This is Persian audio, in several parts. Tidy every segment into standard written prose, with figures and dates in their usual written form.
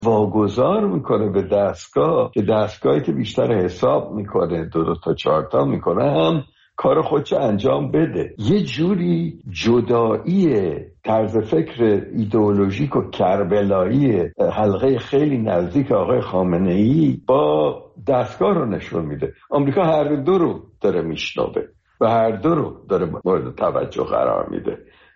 واگذار میکنه به دستگاه که دستگاهی که بیشتر حساب میکنه 2 تا 4 تا میکنه هم کار خودش انجام بده. یه جوری جدایی طرز فکر ایدئولوژیک و کربلایی حلقه خیلی نزدیک آقای خامنه‌ای با دستگاه رو نشون میده. آمریکا هر دو رو داره میشنوه و هر دو رو داره مورد توجه قرار میده.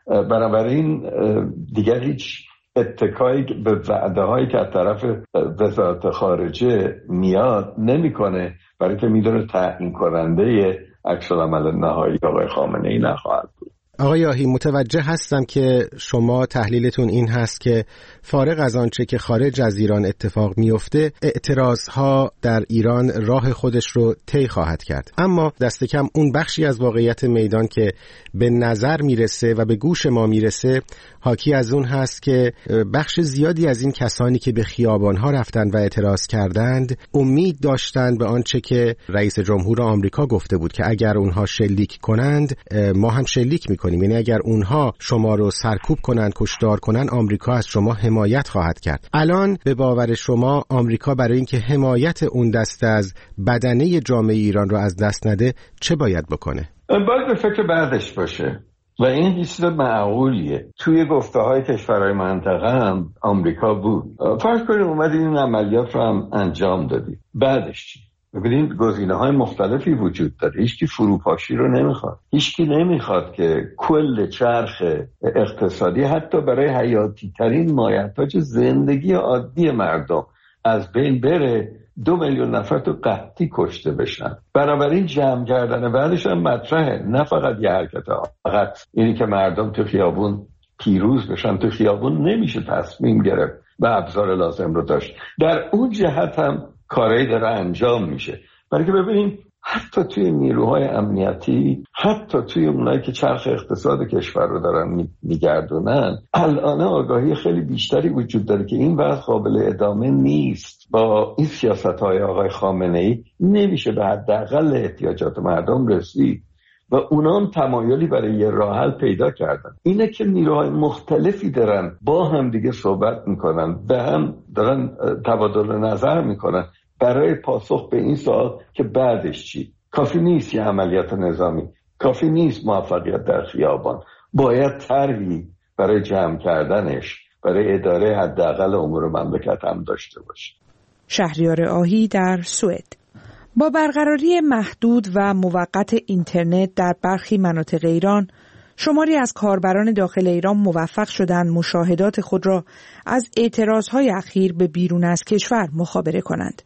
بنابراین دیگر هیچ اتکایی به وعده هایی که از طرف وزارت خارجه میاد نمیکنه، برای که میدونه تعیین کننده عکس العمل نهایی آقای خامنه‌ای نخواهد بود. آقای یاحی، متوجه هستم که شما تحلیلتون این هست که فارغ از آنچه که خارج از ایران اتفاق میفته، اعتراضها در ایران راه خودش رو طی خواهد کرد، اما دست کم اون بخشی از واقعیت میدان که به نظر میرسه و به گوش ما میرسه حاکی از اون هست که بخش زیادی از این کسانی که به خیابانها رفتند و اعتراض کردند امید داشتند به آنچه که رئیس جمهور آمریکا گفته بود که اگر اونها شلیک کنند ما هم شلیک میکنیم، یعنی اگر اونها شما رو سرکوب کنند، کشتار کنند، آمریکا از شما حمایت خواهد کرد. الان به باور شما آمریکا برای اینکه حمایت اون دسته از بدنه جامعه ایران رو از دست نده چه باید بکنه؟ باید به فکر بعدش باشه و این چیز معقولیه. توی گفته‌های کشورهای منطقه هم آمریکا بود. فرض کنید اومدید این عملیات رو هم انجام دادید، بعدش چی؟ ببینید گزینه‌های مختلفی وجود داره. هیچکی فروپاشی رو نمیخواد. هیچکی نمیخواد که کل چرخ اقتصادی حتی برای حیاتی ترین مایحتاج زندگی عادی مردم از بین بره. 2 میلیون نفر تو قحطی کشته بشن. بنابراین جمع کردن بعدش هم مطرحه، نه فقط یه حرکت فقط اینی که مردم تو خیابون پیروز بشن. تو خیابون نمیشه تصمیم گرفت و ابزار لازم رو داشت. در اون جهت هم کاری داره انجام میشه. برای که ببینیم حتی توی نیروهای امنیتی، حتی توی اونایی که چرخ اقتصاد کشور رو دارن میگردونن، الان آگاهی خیلی بیشتری وجود داره که این وضع قابل ادامه نیست. با این سیاست‌های آقای خامنه‌ای نمیشه به حداقل احتیاجات مردم رسید و اونا هم تمایلی برای یه راه حل پیدا کردن. اینه که نیروهای مختلفی دارن با هم دیگه صحبت میکنن، به هم دارن تبادل نظر میکنن برای پاسخ به این سوال که بعدش چی. کافی نیست یه عملیات نظامی، کافی نیست موفقیت در خیابان، باید طرحی برای جمع کردنش، برای اداره حداقل امور مملکت هم داشته باشه. شهریار آهی در سوئد. با برقراری محدود و موقت اینترنت در برخی مناطق ایران، شماری از کاربران داخل ایران موفق شدند مشاهدات خود را از اعتراضهای اخیر به بیرون از کشور مخابره کنند.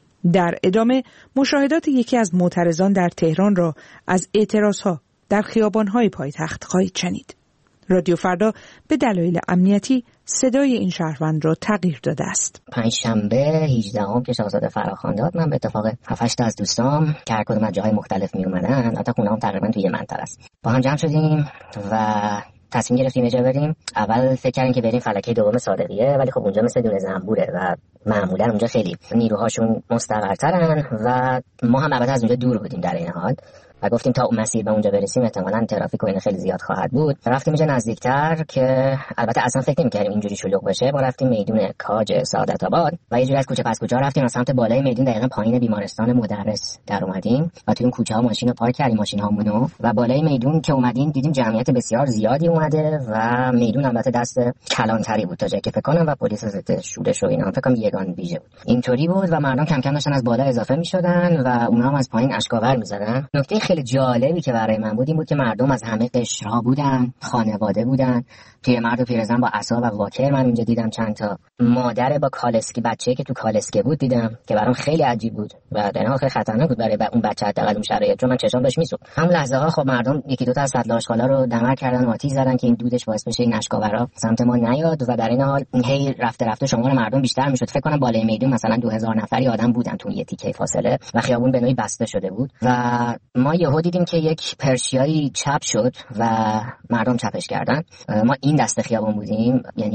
در ادامه مشاهدات یکی از معترضان در تهران را از اعتراضها در خیابان‌های پایتخت خواهید شنید. رادیو فردا به دلایل امنیتی صدای این شهروند را تغییر داده است. پنجشنبه 18 که شاهزاده فراخوان داد، من به اتفاق 7-8 تا از دوستام که هر کدوم از جاهای مختلف می اومدن، حتی خونه‌ام تقریبا توی یه منطقه است، با هم جمع شدیم و تصمیم گرفتیم اونجا بریم. اول فکر کردیم که بریم فلکه دوم صادقیه، ولی خب اونجا مثل دونه زنبوره و معمولا اونجا خیلی نیروهاشون مستقرترن و ما هم البته از اونجا دور بودیم در این حال و گفتیم تا اون مسیر به اونجا برسیم احتمالاً ترافیک و این خیلی زیاد خواهد بود. رفتیم اینجا نزدیکتر که البته اصلا فکر نمی‌کردیم اینجوری شلوغ بشه. ما رفتیم میدون کاج سعادت آباد و یه جوری از کوچه پس کوچه رفتیم از سمت بالای میدون، دقیقاً پایین بیمارستان مدرس در اومدیم و توی اون کوچه‌ها ماشین رو پارک کردیم، ماشین‌هامونو، و بالای میدون که اومدیم دیدیم جمعیت بسیار زیادی اومده و میدون البته دست کلانتری بود تا جایی که فکر کنم و پلیس ضد شورش و اینا فکر کنم یگان ویژه بود. اینطوری بود و مردم کم کم داشتن از بالا اضافه می‌شدن و اونها هم از پایین اشکاور می‌زدن. نکته خیلی جالبی که برای من بود این بود که مردم از همه قشرها بودن، خانواده بودن، پیرمرد و پیرزن با عصا و واکر. من اونجا دیدم چند تا مادر با کالسکه، بچه‌ای که تو کالسکه بود دیدم که برام خیلی عجیب بود و در واقع خطرناک بود برای اون بچه حداقل اون شرایط، چون من چشام داشت میسوخت. همون لحظه ها خب مردم یکی دو تا از سطل آشغالا رو دمر کردن و آتش زدن که این دودش باعث بشه این اشکاورا سمت ما نیاد و در این حال هی رفته رفته شمار مردم بیشتر میشد. فکر کنم بالای میدون مثلا 2000 نفری آدم بودن تو یه تیکه فاصله و خیابون به نوعی بسته شده بود و ما یهو دیدیم که یک پرشیایی چپ شد و مردم چپش کردن. ما این دسته خیابون بودیم، یعنی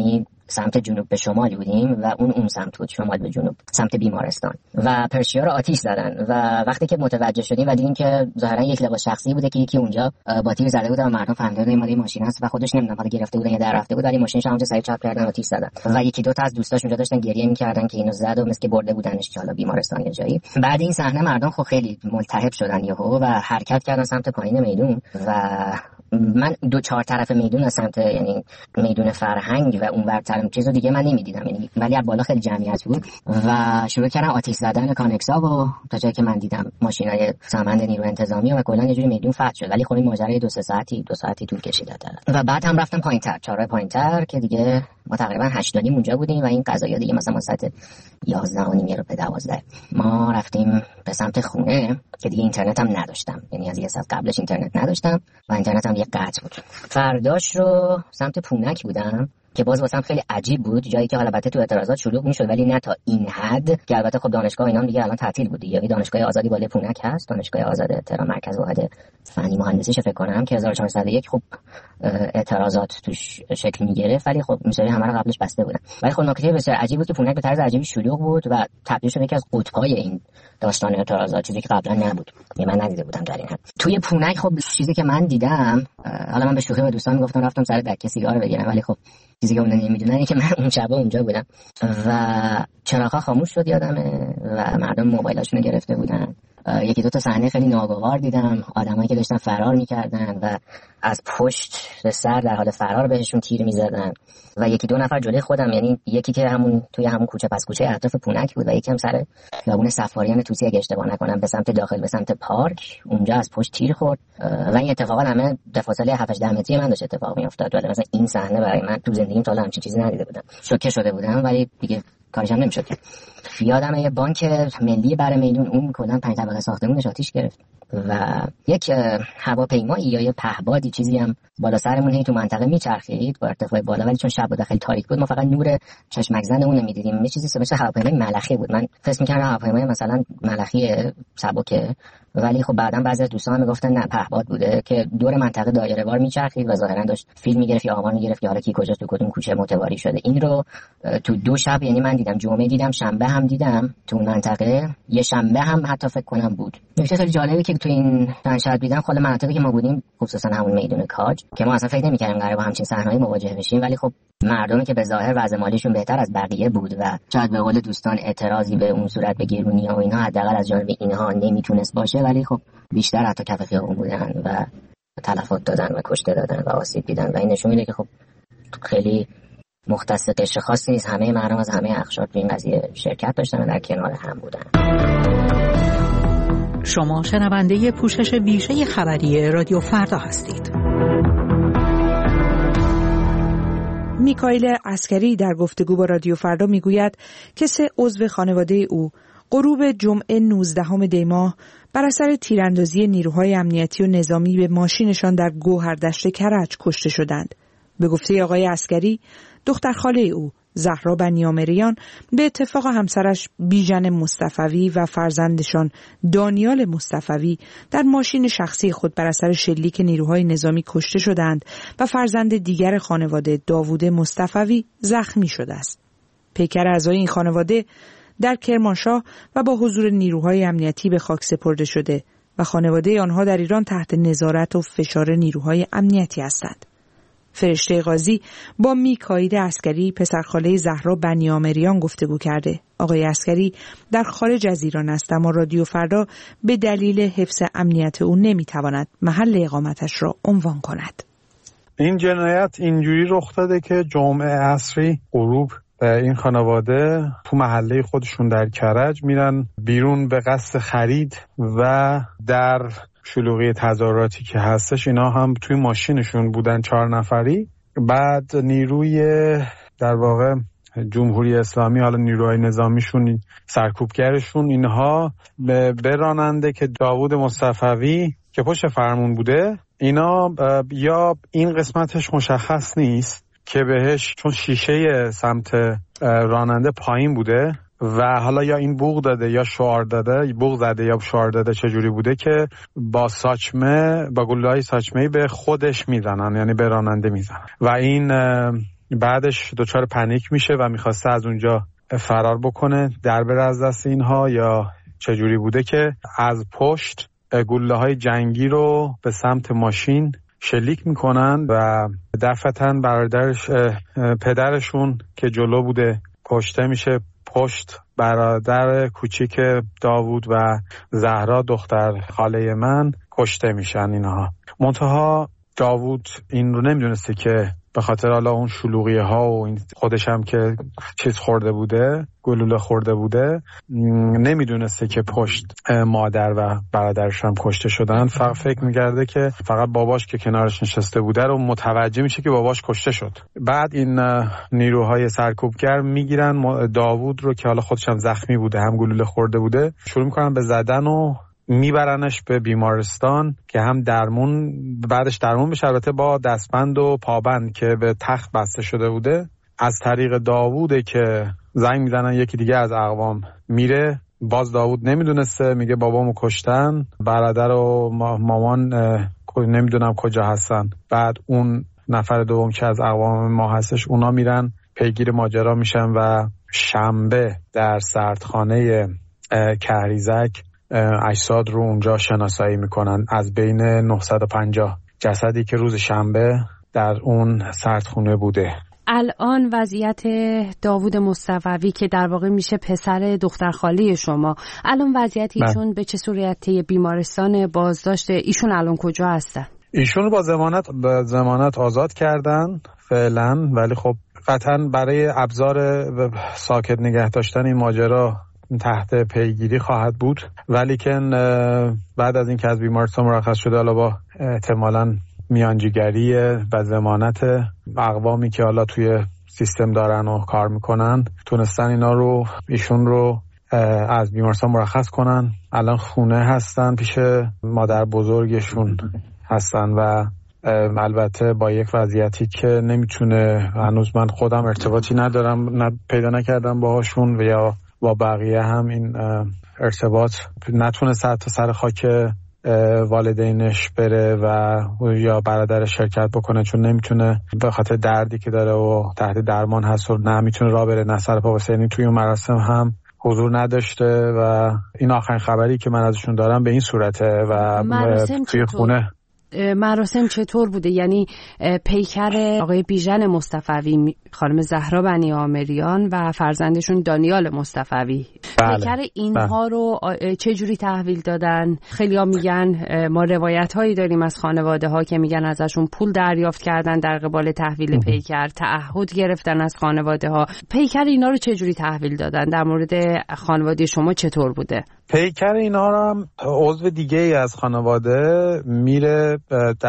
سمت جنوب به شمال بودیم و اون سمت بود، شمال به جنوب، سمت بیمارستان و پرشیا رو آتیش زدن و وقتی که متوجه شدیم و دیدیم که ظاهرا یک لباس شخصی بوده که یکی اونجا با تیر زده بود و مردم فهمیدن این مال ماشین است و خودش نمیدونم حالا گرفته بودن یا در رفته بود، ولی ماشینش اونجا سریع چاپ کردن و آتیش زدن و یکی دو تا از دوستاش اونجا داشتن گریه می‌کردن که اینو زد و مثل که برده بودنش حالا بیمارستان یا جایی. بعد این صحنه مردم خب خیلی ملتهب شدن یهو و حرکت کردن سمت پایین میدون و من دو چهار طرف میدون از سمت یعنی میدون فرهنگ و اون ورتر چیزو دیگه من نمیدیدم یعنی، ولی از بالا خیلی جمعیت بود و شروع کردن آتش زدن کانکسا و تا جایی که من دیدم ماشینای ساماند نیروی انتظامی و کلا یه جوری میدون فتح شد، ولی خب این ماجرا دو ساعتی طول کشید و بعد هم رفتم پایینتر، چهارراه پایینتر که دیگه ما تقریبا 8:30 اونجا بودیم و این قضایا دیگه مثلا ساعت 11:30 رو به 12 ما رفتیم به سمت خونه که دیگه اینترنت هم نداشتم، یعنی از یه ساعت قبلش اینترنت نداشتم و اینترنت هم یه قطع بود. فرداش رو سمت پونک بودم که باز واسم خیلی عجیب بود، جایی که البته تو اعتراضات شلوغ میشد ولی نه تا این حد که البته خب دانشگاه اینا دیگه الان تعطیل بود، یعنی دانشگاه آزادی بالای پونک هست، دانشگاه آزاد تهران مرکز واحد فنی مهندسیش فکر کنم که 1401 خب اعتراضات توش شکل میگرفت، ولی خب میشه همه رو قبلش بسته بودن. ولی خب نکته بسیار عجیب بود که پونک به طرز عجیبی شلوغ بود و تبدیل شد یکی از قطب‌های این داستان اعتراضات، چیزی که قبلا نبود، من ندیده بودم در این حد. توی پونک خب چیزی که من دیدم، حالا من به شوخی به دوستان میگفتم رفتم سر دکه سیگار بگیرم، ولی خب چیزی که اون نمیدونن اینه که من اون شب اونجا بودم و چراغ‌ها خاموش شد یادمه و مردم موبایلاشونو گرفته بودن. یکی دو تا صحنه خیلی ناگوار دیدم، آدمایی که داشتن فرار می‌کردن و از پشت به سر در حال فرار بهشون تیر می‌زدن و یکی دو نفر جلوی خودم، یعنی یکی که توی همون کوچه پس کوچه اطراف پونک بود و یکی هم سر خیابون صفاریان توسی اگه اشتباه نکنم به سمت داخل به سمت پارک، اونجا از پشت تیر خورد و این اتفاقا همه در فاصله 7-8 متری من داشت اتفاق می‌افتاد. ولی مثلا این صحنه برای من تو زندگیم تا الان همچین چیزی ندیده بودم. شوکه شده بودم ولی دیگه کارش هم نمی‌شد. یادمه یه بانک ملی برای میدون اون کلا 5 طبقه ساختمونش آتیش گرفت و یک هواپیمایی یا یه پهبادی چیزی هم بالا سرمون هی تو منطقه میچرخید با ارتفاع بالا، ولی چون شب بود خیلی تاریک بود ما فقط نور چشمک زن اون رو می‌دیدیم. یه چیزی مثل هواپیمای ملخی بود، من فکر می‌کردم هواپیمای مثلا ملخی سبکه، ولی خب بعداً بعضی از دوستان میگفتن نه پهباد بوده که دور منطقه دایره‌وار میچرخید و ظاهراً داشت فیلم می‌گرفت یا آمار می‌گرفت که حالا کی کجاست تو کدوم کوچه متواری شده. این رو تو 2 شب یعنی من دیدم، جمعه دیدم، شنبه هم دیدم تو منطقه، یه شنبه هم حتی فکر کنم بود. نکته خیلی جالبی که تو این چند شب دیدم خود مناطقی که ما بودیم، خصوصا همون میدون کاج که ما اصلا فکر نمی‌کردیم قراره با همچین صحنه‌ای مواجه بشیم، ولی خب مردمی که به ظاهر وضع مالیشون بهتر از بقیه بود و شاید به قول دوستان اعتراضی به اون صورت به گرونی‌ها و اینا حداقل از جانب اینها نمیتونست باشه، ولی خب بیشتر حتی کف خیابون بودن و تلفات دادن و کشته دادن و آسیب دیدن و این نشون میده که خب خیلی مختص قشر خاصی نیست، همه مردم از همه اقشار تو این قضیه شرکت داشتن و در کنار هم بودن. شما شنونده پوشش ویژه خبری رادیو فردا هستید. میکائیل عسکری در گفتگو با رادیو فردا میگوید که 3 عضو خانواده او غروب جمعه 19 دی ماه بر اثر تیراندازی نیروهای امنیتی و نظامی به ماشینشان در گوهردشت کرج کشته شدند. به گفته آقای عسکری، دختر خاله او زهرا بنیامریان به اتفاق همسرش بیژن مصطفوی و فرزندشان دانیال مصطفوی در ماشین شخصی خود بر اثر شلیک نیروهای نظامی کشته شدند و فرزند دیگر خانواده داوود مصطفوی زخمی شده است. پیکر اعضای این خانواده در کرمانشاه و با حضور نیروهای امنیتی به خاک سپرده شده و خانواده آنها در ایران تحت نظارت و فشار نیروهای امنیتی هستند. فرشته قاضی با میکائیل عسکری پسرخاله زهرا بنیامریان گفتگو کرده. آقای عسکری در خارج از ایران است اما رادیو فردا به دلیل حفظ امنیت او نمیتواند محل اقامتش را عنوان کند. این جنایت اینجوری رخ داده که جمعه عصری غروب این خانواده تو محله خودشون در کرج میرن بیرون به قصد خرید و در شلوغی تظاهراتی که هستش اینا هم توی ماشینشون بودن 4 نفری. بعد نیروی در واقع جمهوری اسلامی، حالا نیروهای نظامیشون، سرکوبگرشون، اینها به راننده که داوود مصطفوی که پشت فرمون بوده، اینا یا این قسمتش مشخص نیست که بهش چون شیشه سمت راننده پایین بوده و حالا یا این بوق داده یا شعار داده، بوق زده یا شعار داده چجوری بوده که با ساچمه، با گلوله‌های ساچمه‌ای به خودش میزنن، یعنی به راننده میزنن و این بعدش دچار پنیک میشه و میخواسته از اونجا فرار بکنه، در بره از دست اینها، یا چجوری بوده که از پشت گلوله‌های جنگی رو به سمت ماشین شلیک میکنن و دفعتاً برادرش پدرشون که جلو بوده کشته میشه، پشت برادر کوچیک داوود و زهرا دختر خاله من کشته میشن اینها. منتها داوود این رو نمیدونسته که به خاطر حالا اون شلوغیه ها و این خودش هم که چیز خورده بوده، گلوله خورده بوده، نمیدونسته که پشت مادر و برادرش هم کشته شدن. فقط فکر میکرده که فقط باباش که کنارش نشسته بوده رو متوجه میشه که باباش کشته شد. بعد این نیروهای سرکوبگر میگیرن داوود رو که حالا خودش هم زخمی بوده، هم گلوله خورده بوده، شروع میکنن به زدن و میبرنش به بیمارستان که هم درمون، بعدش درمون بشه، البته با دستبند و پابند که به تخت بسته شده بوده. از طریق داووده که زنگ میزنن یکی دیگه از اقوام میره، باز داوود نمیدونسته، میگه بابامو کشتن، برادر و مامان نمیدونم کجا هستن. بعد اون نفر دوم که از اقوام ما هستش، اونا میرن پیگیر ماجرا میشن و شنبه در سردخانه کهریزک اجساد رو اونجا شناسایی میکنن. از بین 950 جسدی که روز شنبه در اون سردخونه بوده. الان وضعیت داوود مصطفوی که در واقع میشه پسر دختر خاله شما، الان وضعیت ایشون به چه صورتی؟ بیمارستان بازداشت ایشون الان کجا هستن؟ ایشون رو با ضمانت آزاد کردن فعلا، ولی خب قطعا برای ابزار ساکت نگه داشتن این ماجرا تحت پیگیری خواهد بود. ولی که بعد از این که از بیمارستان مرخص شده، حالا با احتمالاً میانجیگری و ضمانت اقوامی که حالا توی سیستم دارن و کار میکنن، تونستن ایشون رو از بیمارستان مرخص کنن. الان خونه هستن، پیش مادر بزرگشون هستن و البته با یک وضعیتی که نمیتونه، هنوز من خودم ارتباطی ندارم، پیدا نکردم باهاشون و یا با بقیه هم این ارتباط نتونست حتی سر خاک والدینش بره و یا برادرش شرکت بکنه، چون نمیتونه به خاطر دردی که داره و تحت درمان هست و نمیتونه راه بره، نه سر پا بسته. یعنی توی اون مراسم هم حضور نداشته و این آخرین خبری که من ازشون دارم به این صورته. و توی خونه مراسم چطور بوده؟ یعنی پیکر آقای بیژن مصطفوی، خانم زهرا بنی آمریان و فرزندشون دانیال مصطفوی، پیکر اینها رو چه جوری تحویل دادن؟ خیلی‌ها میگن، ما روایت هایی داریم از خانواده ها که میگن ازشون پول دریافت کردن در قبال تحویل پیکر، تعهد گرفتن از خانواده ها. پیکر اینا رو چه جوری تحویل دادن؟ در مورد خانواده شما چطور بوده؟ پیکر اینا رو هم عضو دیگه ای از خانواده میره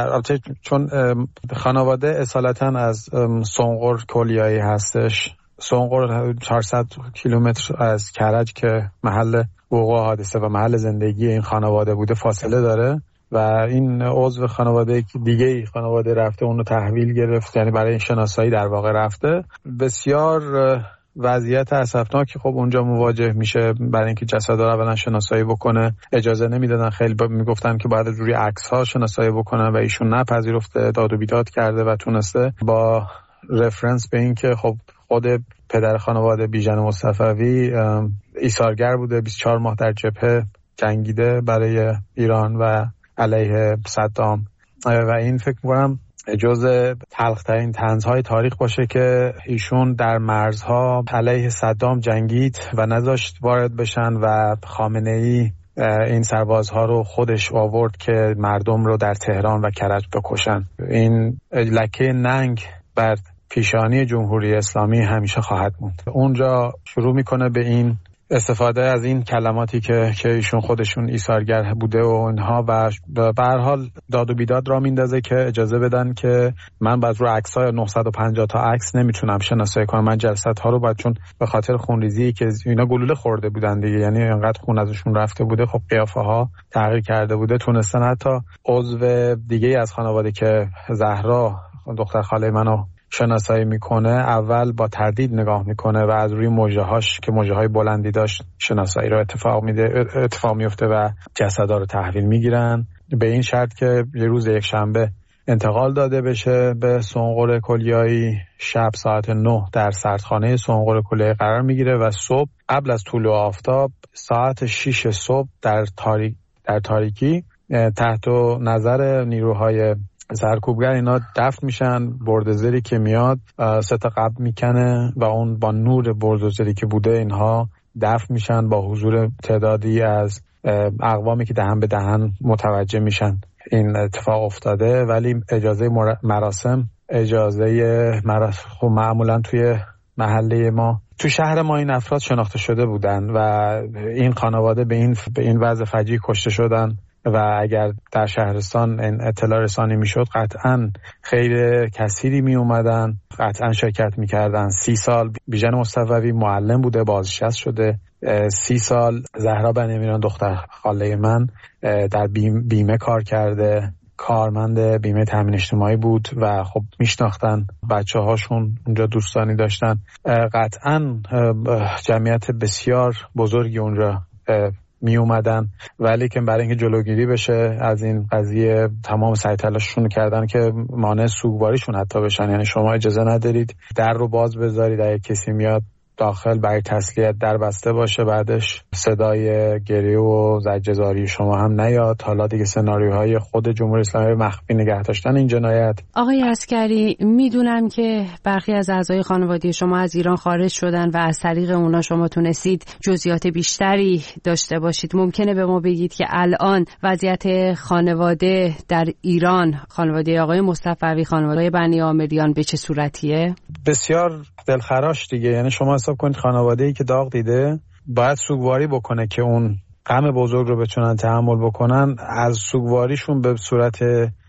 چون خانواده اصالتا از سنقر کلیایی هستش. سنقر 400 کیلومتر از کرج که محل وقوع حادثه و محل زندگی این خانواده بوده فاصله داره و این عضو خانواده دیگه خانواده رفته اونو تحویل گرفت، یعنی برای شناسایی در واقع رفته. بسیار وضعیت اسفناکی خب اونجا مواجه میشه، برای اینکه جسد رو اولا شناسایی بکنه اجازه نمیدادن، خیلی میگفتن که بعد روی عکس ها شناسایی بکنن و ایشون نپذیرفته، داد و بیداد کرده و تونسته با رفرنس به این که خب خود پدر خانواده بیژن مصطفوی ایثارگر بوده، 24 ماه در جبهه جنگیده برای ایران و علیه صدام و این فکر می‌کنم جزء تلخ‌ترین طنزهای تاریخ باشه که ایشون در مرزها علیه صدام جنگید و نذاشت وارد بشن و خامنه‌ای این سربازها رو خودش آورد که مردم رو در تهران و کرج بکشن. این لکه ننگ بر پیشانی جمهوری اسلامی همیشه خواهد موند. اونجا شروع میکنه به این استفاده از این کلماتی که ایشون خودشون ایثارگر بوده و اینها و به هر حال داد و بیداد را میندازه که اجازه بدن که من بعد رو عکس‌های 950 تا عکس نمیتونم شناسایی کنم، من جلسات‌ها رو باید، چون به خاطر خونریزی که اینا گلوله خورده بودن دیگه، یعنی انقدر خون ازشون رفته بوده، خب قیافه‌ها تغییر کرده بوده، تونستن حتی عضو دیگه از خانواده که زهرا دختر خاله منو شناسایی میکنه اول با تردید نگاه میکنه و از روی مژه‌هاش که مژه‌های بلندی داشت شناسایی رو اتفاق میفته و جسدا رو تحویل میگیرن، به این شرط که یه روز یک شنبه انتقال داده بشه به سونقل کلیایی. شب ساعت 9 در سردخانه سونقل کلیایی قرار میگیره و صبح قبل از طلوع آفتاب ساعت 6 صبح در تاریکی تحت نظر نیروهای سرکوبگر اینا دفن میشن. بردوزری که میاد 3 تا قبر میکنه و اون با نور بردوزری که بوده اینها دفن میشن با حضور تعدادی از اقوامی که دهن به دهن متوجه میشن این اتفاق افتاده. ولی اجازه مراسم معمولا توی محله ما تو شهر ما این افراد شناخته شده بودن و این خانواده به این وضع فجیع کشته شدن و اگر در شهرستان این اطلاع رسانی میشد قطعا خیر کثیری می اومدن، قطعا شرکت میکردن. 30 سال بیژن مصطفوی معلم بوده، بازنشسته شده. 30 سال زهرا بنیامیریان دختر خاله من در بیمه کار کرده، کارمند بیمه تامین اجتماعی بود و خب میشناختن بچه هاشون اونجا، دوستانی داشتن. قطعا جمعیت بسیار بزرگی اونجا می اومدن، ولی که برای اینکه جلوگیری بشه از این قضیه تمام سعی تلاششون کردن که مانع سوگواریشون حتی بشن. یعنی شما اجازه ندارید در رو باز بذارید، اگه کسی میاد داخل برای تسلیت در بسته باشه، بعدش صدای گریه و زجرزاری شما هم نیاد. حالا دیگه سناریوهای خود جمهوری اسلامی مخفی نگه داشتن این جنایت. آقای عسکری، میدونم که برخی از اعضای خانواده شما از ایران خارج شدن و از طریق اونا شما تونستید جزئیات بیشتری داشته باشید. ممکنه به ما بگید که الان وضعیت خانواده در ایران، خانواده آقای مصطفوی، خانواده بنیامیریان به چه صورتیه؟ بسیار دلخراش دیگه. یعنی شما حساب کنید خانواده‌ای که داغ دیده باید سوگواری بکنه که اون غم بزرگ رو بتونن تحمل بکنن. از سوگواریشون به صورت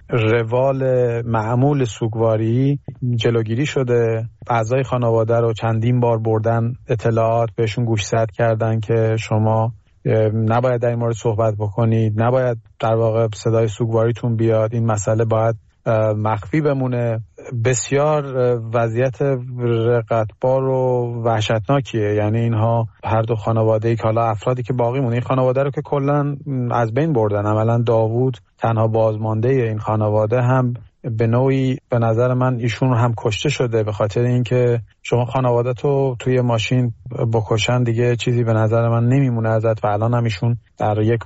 روال معمول سوگواری جلوگیری شده. اعضای خانواده رو چندین بار بردن، اطلاعات بهشون گوشزد کردن که شما نباید در این مورد صحبت بکنید، نباید در واقع صدای سوگواریتون بیاد، این مسئله باید مخفی بمونه. بسیار وضعیت رقتبار و وحشتناکیه. یعنی اینها هر دو خانواده‌ای که حالا افرادی که باقی مونه، این خانواده رو که کلا از بین بردن. عملا داوود تنها بازمانده این خانواده هم به نوعی به نظر من ایشون هم کشته شده، به خاطر اینکه شما خانواده تو توی ماشین بکشن دیگه چیزی به نظر من نمیمونه ازت. و الان هم ایشون در یک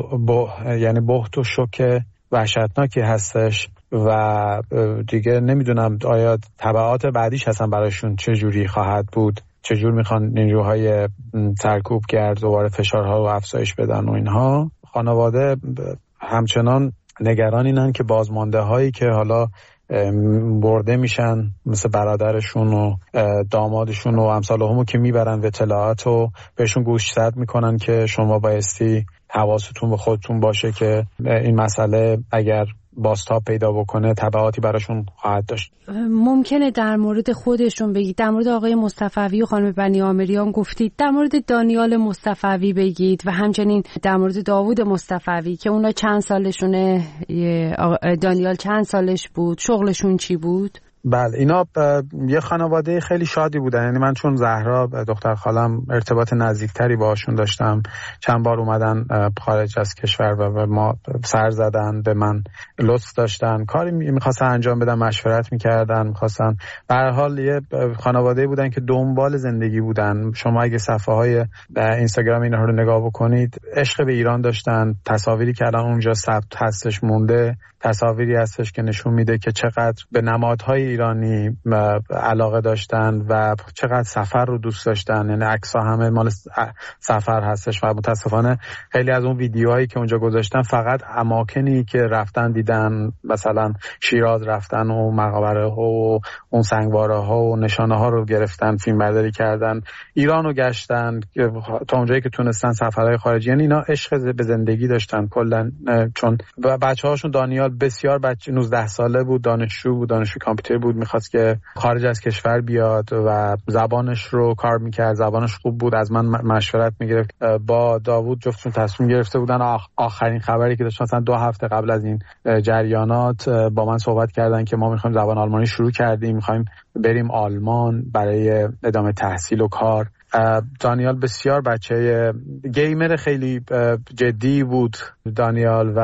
یعنی بهت و شوک وحشتناکی هستش و دیگه نمیدونم آیا تبعات بعدیش هستن برایشون چه جوری خواهد بود، چه جور میخوان نیروهای سرکوبگر دوباره فشارها رو افزایش بدن و اینها. خانواده همچنان نگران اینن که بازمانده هایی که حالا برده میشن مثل برادرشون و دامادشون و امثال همو که میبرن و اطلاعات رو بهشون گوشزد میکنن که شما بایستی حواستون به خودتون باشه که این مسئله اگر بازتاب پیدا بکنه تبعاتی براشون خواهد داشت. ممکنه در مورد خودشون بگید، در مورد آقای مصطفوی و خانم بنیامیریان گفتید، در مورد دانیال مصطفوی بگید و همچنین در مورد داوود مصطفوی که اونا چند سالشونه، دانیال چند سالش بود، شغلشون چی بود؟ بله، اینا یه خانواده خیلی شادی بودن. یعنی من چون زهرا دختر خالم ارتباط نزدیکتری باهاشون داشتم، چند بار اومدن خارج از کشور و ما سر زدن، به من لطف داشتن، کاری میخواستن انجام بدن، مشورت میکردن، میخواستن. به هر حال یه خانواده بودن که دنبال زندگی بودن. شما اگه صفحه های اینستاگرام اینها رو نگاه بکنید، عشق به ایران داشتن. تصاویری که الان اونجا ثبت هستش مونده، تصاویری هستش که نشون میده که چقدر به نمادهای ایرانی علاقه داشتن و چقدر سفر رو دوست داشتن. یعنی عکس‌ها همه مال سفر هستش و متاسفانه خیلی از اون ویدیوهایی که اونجا گذاشتن فقط اماکنی که رفتن دیدن، مثلا شیراز رفتن و مقبره ها و اون سنگواره ها و نشانه ها رو گرفتن، فیلم برداری کردن، ایران رو گشتن تا اونجایی که تونستن، سفرهای خارجی. یعنی اینا عشق به زندگی داشتن کلا. چون بچه‌هاشون دانیال بسیار بچه 19 ساله بود، دانشجو بود، دانشجو کامپیوتر بود، میخواست که خارج از کشور بیاد و زبانش رو کار میکرد، زبانش خوب بود. از من مشورت میگرفت. با داوود جفتشون تصمیم گرفته بودن. آخرین خبری که داشت مثلا 2 هفته قبل از این جریانات با من صحبت کردن که ما میخوایم زبان آلمانی شروع کردیم، میخوایم بریم آلمان برای ادامه تحصیل و کار. دانیال بسیار بچه گیمر خیلی جدی بود دانیال و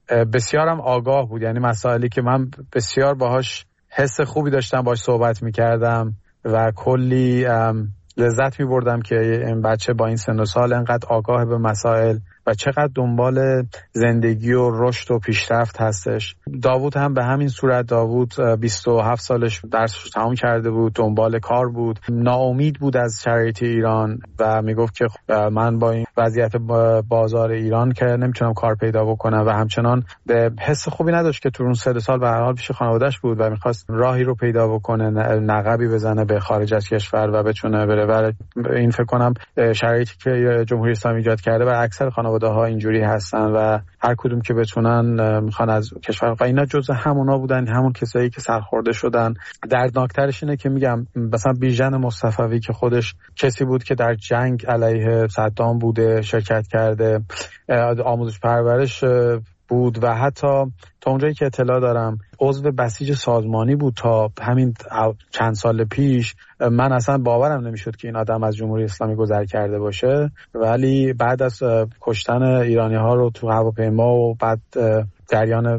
بسیارم آگاه بود، یعنی مسائلی که من بسیار باهاش حس خوبی داشتم باهاش صحبت میکردم و کلی لذت میبردم که این بچه با این سن و سال انقدر آگاه به مسائل و چقدر دنبال زندگی و رشد و پیشرفت هستش. داوود هم به همین صورت. داوود 27 سالش درسش تمام کرده بود، دنبال کار بود، ناامید بود از شرایط ایران و میگفت که من با این وضعیت بازار ایران که نمیتونم کار پیدا بکنم و همچنان به حس خوبی نداشت که تو اون 3 سال به هر حال پیش خانواده‌اش بود و میخواست راهی رو پیدا بکنه، نقبی بزنه به خارج از کشور و بتونه بره. و این فکر کنم شرایطی که جمهوری اسلامی ایجاد کرده و اکثر خانواده‌ها اینجوری هستن و هر کدوم که بتونن میخوان از کشور و اینا جزء همونا بودن، همون کسایی که سرخورده شدن. دردناکترش اینه که میگم مثلا بیژن مصطفوی که خودش کسی بود که در جنگ علیه صدام بوده، شرکت کرده، آموزش پرورش بود و حتی تا اونجایی که اطلاع دارم عضو بسیج سازمانی بود تا همین چند سال پیش. من اصلا باورم نمیشد که این آدم از جمهوری اسلامی گذر کرده باشه، ولی بعد از کشتن ایرانی ها رو تو هواپیما و بعد جریان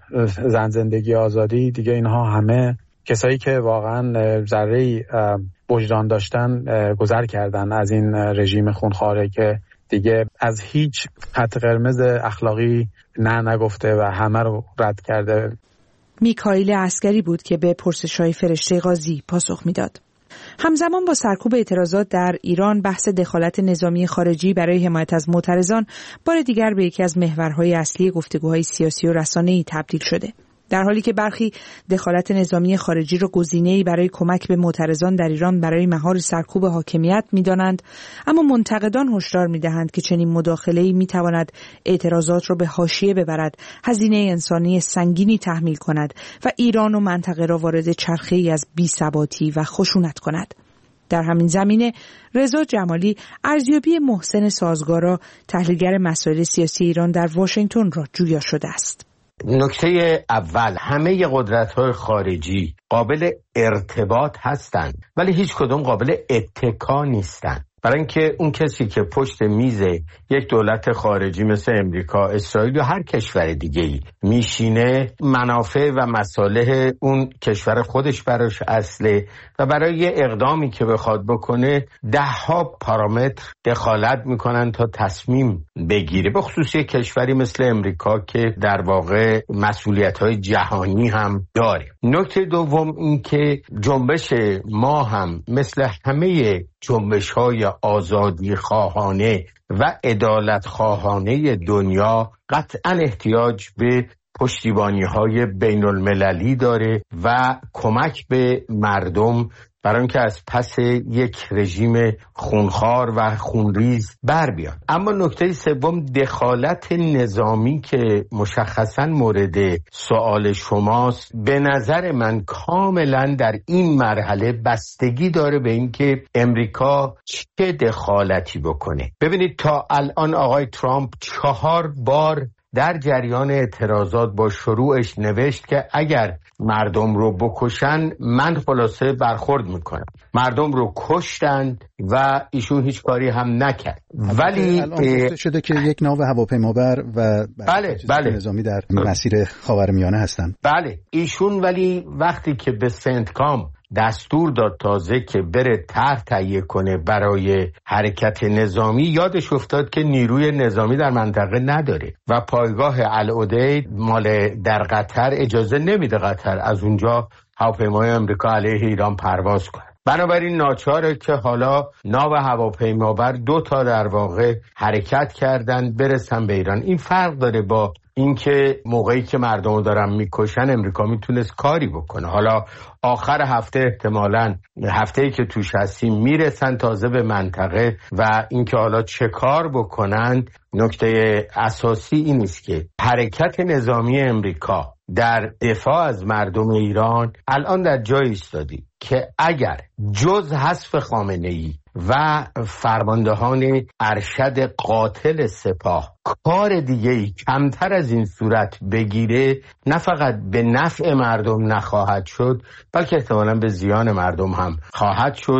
زن زندگی آزادی دیگه، اینها همه کسایی که واقعا ذره‌ای وجدان داشتن گذر کردن از این رژیم خونخواره که دیگه از هیچ خط قرمز اخلاقی نگفته و همه رو رد کرده. میکائیل عسکری بود که به پرسش‌های فرشته قاضی پاسخ میداد. همزمان با سرکوب اعتراضات در ایران، بحث دخالت نظامی خارجی برای حمایت از معترضان بار دیگر به یکی از محورهای اصلی گفتگوهای سیاسی و رسانه‌ای تبدیل شده. در حالی که برخی دخالت نظامی خارجی را گزینه‌ای برای کمک به معترضان در ایران برای مهار سرکوب حاکمیت می‌دانند، اما منتقدان هشدار می‌دهند که چنین مداخله‌ای می‌تواند اعتراضات را به حاشیه ببرد، هزینه انسانی سنگینی تحمیل کند و ایران و منطقه را وارد چرخه‌ای از بی‌ثباتی و خشونت کند. در همین زمینه رضا جمالی ارزیابی محسن سازگارا، تحلیلگر مسائل سیاسی ایران در واشنگتن را جویا شده است. نکته اول، همه قدرت‌های خارجی قابل ارتباط هستند ولی هیچ کدوم قابل اتکا نیستند. برای اینکه اون کسی که پشت میز یک دولت خارجی مثل امریکا، اسرائیل یا هر کشور دیگه‌ای میشینه، منافع و مصالح اون کشور خودش براش اصله و برای اقدامی که بخواد بکنه 10 پارامتر دخالت میکنن تا تصمیم بگیره، به خصوص یک کشوری مثل امریکا که در واقع مسئولیت‌های جهانی هم داره. نکته دوم این که جنبش ما هم مثل همه جنبش‌های آزادی خواهانه و عدالت خواهانه دنیا قطعاً احتیاج به پشتیبانی‌های بین المللی داره و کمک به مردم برای اینکه از پس یک رژیم خونخوار و خونریز بر بیان. اما نکته سوم، دخالت نظامی که مشخصاً مورد سوال شماست، به نظر من کاملاً در این مرحله بستگی داره به اینکه امریکا چه دخالتی بکنه. ببینید تا الان آقای ترامپ 4 بار در جریان اعتراضات با شروعش نوشت که اگر مردم رو بکشن من خلاصه برخورد میکنم. مردم رو کشتند و ایشون هیچ کاری هم نکرد. ولی الان شده که یک ناو هواپیمابر و بله نظامی در مسیر خاورمیانه هستند. بله ایشون ولی وقتی که به سنت کام دستور داد تازه که بره طرح تهیه کنه برای حرکت نظامی، یادش افتاد که نیروی نظامی در منطقه نداره و پایگاه العدید مال در قطر اجازه نمیده قطر از اونجا هواپیمای آمریکا علیه ایران پرواز کنه. بنابراین ناچاره که حالا ناو هواپیمابر 2 در واقع حرکت کردن برسن به ایران. این فرق داره با اینکه موقعی که مردمو دارن میکشن امریکا میتونست کاری بکنه. حالا آخر هفته احتمالاً هفته‌ای که توش هستیم میرسن تازه به منطقه و اینکه حالا چه کار بکنند. نکته اساسی این است که حرکت نظامی امریکا در دفاع از مردم ایران الان در جایی ایستادی که اگر جز حذف خامنه‌ای و فرماندهان ارشد قاتل سپاه کار دیگه‌ای کمتر از این صورت بگیره، نه فقط به نفع مردم نخواهد شد بلکه احتمالاً به زیان مردم هم خواهد شد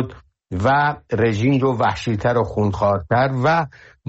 و رژیم رو وحشی‌تر و خونخوارتر و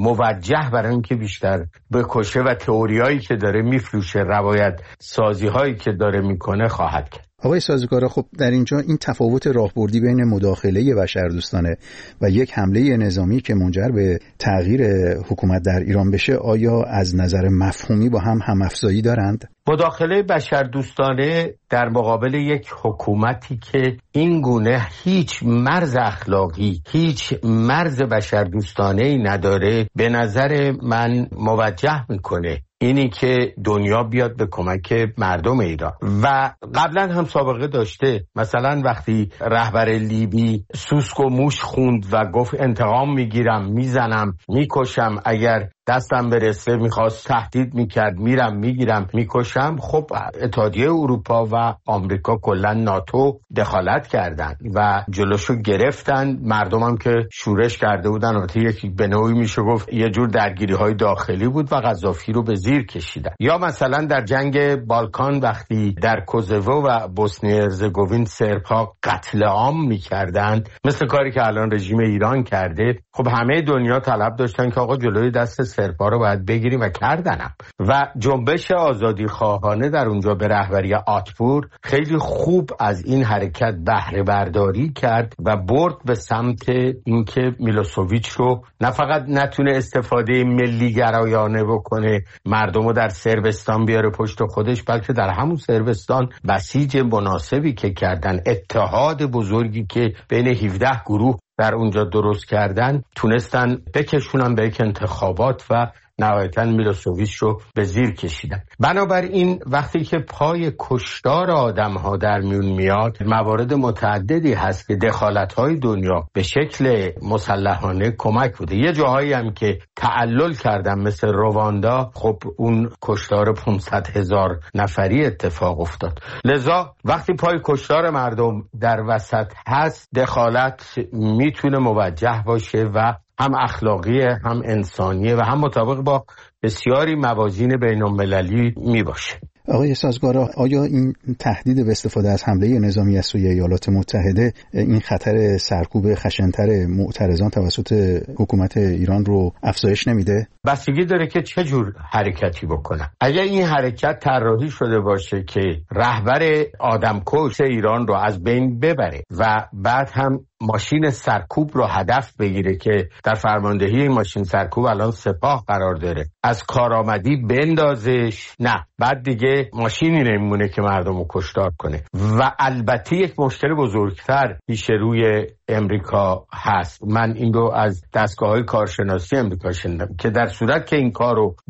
موجه برای اینکه بیشتر بکشه و تئوریایی که داره میفروشه، روایت سازی‌هایی که داره میکنه خواهد کرد. آقای سازگارا، خب در اینجا این تفاوت راهبردی بین مداخله بشردوستانه و یک حمله نظامی که منجر به تغییر حکومت در ایران بشه، آیا از نظر مفهومی با هم افزایی دارند؟ مداخله بشردوستانه در مقابل یک حکومتی که این گونه هیچ مرز اخلاقی، هیچ مرز بشردوستانه‌ای نداره، به نظر من موجه میکنه اینی که دنیا بیاد به کمک مردم ایران. و قبلا هم سابقه داشته، مثلا وقتی رهبر لیبی سوسک و موش خوند و گفت انتقام میگیرم، میزنم، میکشم، اگر دستم برسه میخواست تهدید میکرد، میرم میگیرم میکشم. خب اتحادیه اروپا و آمریکا کلا ناتو دخالت کردن و جلوشو گرفتن. مردمم که شورش کرده بودن، البته یک به نوعی میشه گفت یه جور درگیری های داخلی بود و قذافی رو به زیر کشیدن. یا مثلا در جنگ بالکان وقتی در کوزوو و بوسنی هرزگوین سرب‌ها قتل عام میکردن، مثل کاری که الان رژیم ایران کرده، خب همه دنیا طلب داشتن که آقا جلوی دست سرب‌ها رو باید بگیریم و کردنم. و جنبش آزادی خواهانه در اونجا به رهبری آتپور خیلی خوب از این حرکت بهره برداری کرد و برد به سمت اینکه میلوسوویچ رو نه فقط نتونه استفاده ملی گرایانه بکنه، مردم رو در صربستان بیاره پشت خودش، بلکه در همون صربستان بسیج مناسبی که کردن، اتحاد بزرگی که بین 17 گروه در اونجا درست کردن، تونستن بکشونن به یک انتخابات و نهایتاً میلوسوویچ رو به زیر کشیدن. بنابراین وقتی که پای کشتار آدم‌ها در میون میاد، موارد متعددی هست که دخالت‌های دنیا به شکل مسلحانه کمک بوده. یه جاهایی هم که تعلل کردن مثل رواندا، خب اون کشتار 500,000 نفری اتفاق افتاد. لذا وقتی پای کشتار مردم در وسط هست، دخالت میتونه موجه باشه و هم اخلاقی، هم انسانیه و هم مطابق با بسیاری موازین بین‌المللی می باشه. آقای سازگارا، آیا این تهدید به استفاده از حمله نظامی از سوی ایالات متحده این خطر سرکوب خشن‌تر معترضان توسط حکومت ایران رو افزایش نمیده؟ بستگی داره که چه جور حرکتی بکنن. اگر این حرکت طراحی شده باشه که رهبر آدمکش ایران رو از بین ببره و بعد هم ماشین سرکوب رو هدف بگیره که در فرماندهی این ماشین سرکوب الان سپاه قرار داره، از کارآمدی بندازش، نه، بعد دیگه ماشینی نمیمونه که مردم رو کشتار کنه. و البته یک مشکل بزرگتر پیش روی امریکا هست. من این رو از دستگاه‌های کارشناسی امریکا شنیدم که در صورت که این کار رو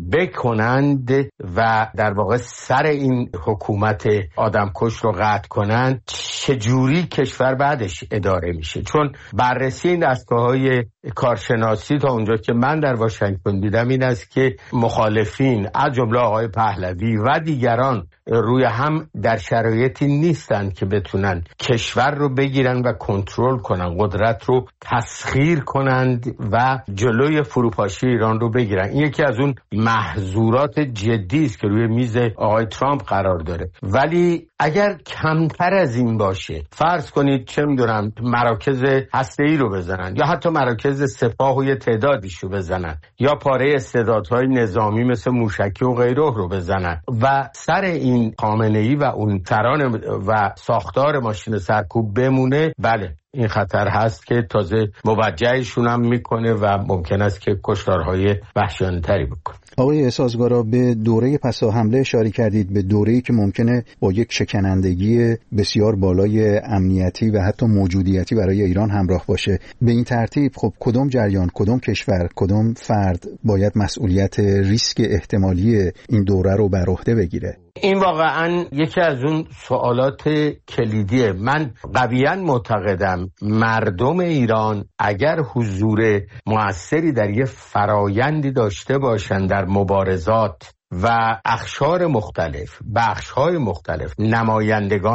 بکنند و در واقع سر این حکومت آدمکش رو قطع کنند، چجوری کشور بعدش اداره میشه؟ چون بررسی این دستگاه‌های کارشناسی تا اونجا که من در واشنگتن دیدم این است که مخالفین از جمله آقای پهلوی و دیگران روی هم در شرایطی نیستن که بتونن کشور رو بگیرن و کنترل کنن، قدرت رو تسخیر کنند و جلوی فروپاشی ایران رو بگیرن. این یکی از اون محظورات جدی است که روی میز آقای ترامپ قرار داره. ولی اگر کمتر از این باشه، فرض کنید چه میدونم مراکز هسته‌ای رو بزنن یا حتی مراکز سپاه و یه تعدادیش رو بزنن یا پاره استعدادهای نظامی مثل موشکی و غیره رو بزنن و سر این خامنه‌ای و اون تران و ساختار ماشین سرکوب بمونه، بله این خطر هست که تازه موجهشون هم میکنه و ممکن است که کشتارهای وحشیانه‌تری بکنه. آقای سازگارا، به دوره پسا حمله اشاره کردید، به دوره‌ای که ممکنه با یک شکنندگی بسیار بالای امنیتی و حتی موجودیتی برای ایران همراه باشه. به این ترتیب خب کدام جریان، کدام کشور، کدام فرد باید مسئولیت ریسک احتمالی این دوره رو بر عهده بگیره؟ این واقعا یکی از اون سوالات کلیدیه. من قویاً معتقدم مردم ایران اگر حضور مؤثری در یه فرایندی داشته باشن در مبارزات و اقشار مختلف، بخش‌های مختلف، نمایندگان